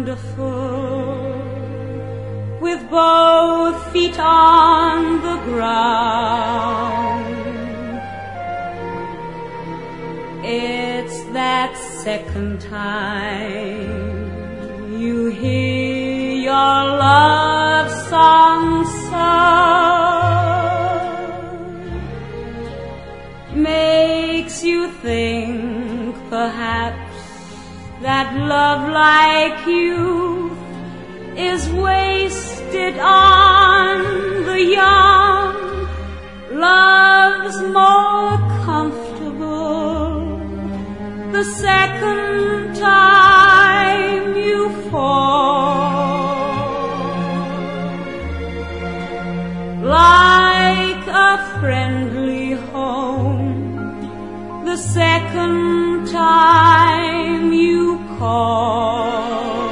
wonderful, with both feet on the ground. It's that second time you hear your love song sung, makes you think perhaps that love like you is wasted on the young. Love's more comfortable the second time you fall, like a friendly home the second time you call.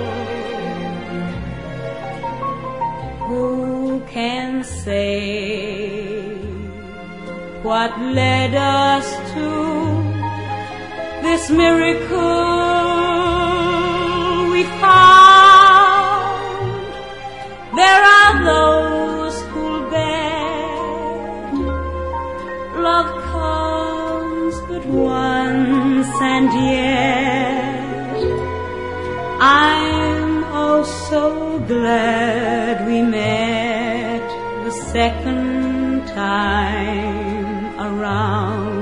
Who can say what led us to this miracle we found? There are those who'll bet love comes but once, and yet I'm oh so glad we met the second time around.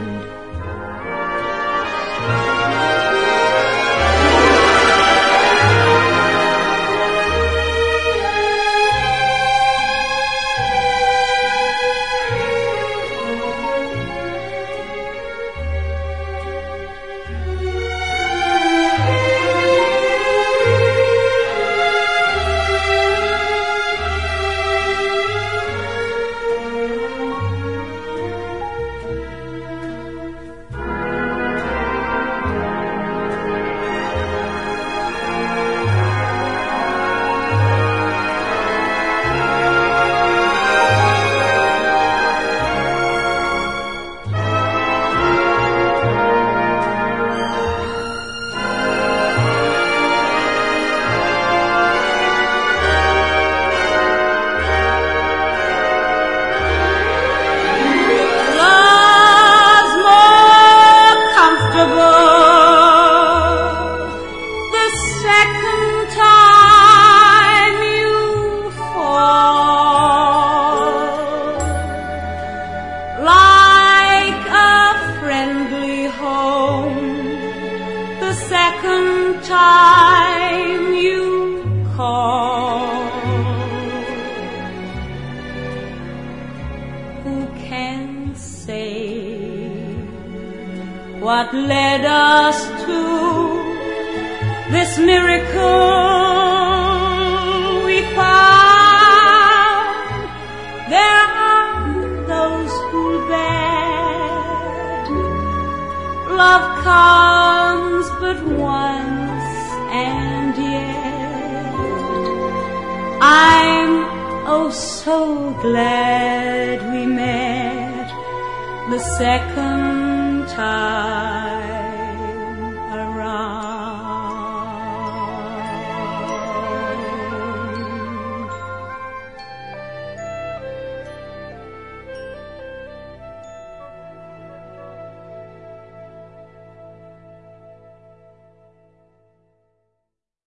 Second time you call. Who can say what led us to this miracle we found? There are those who bet love comes but once, and yet I'm oh so glad we met the second time.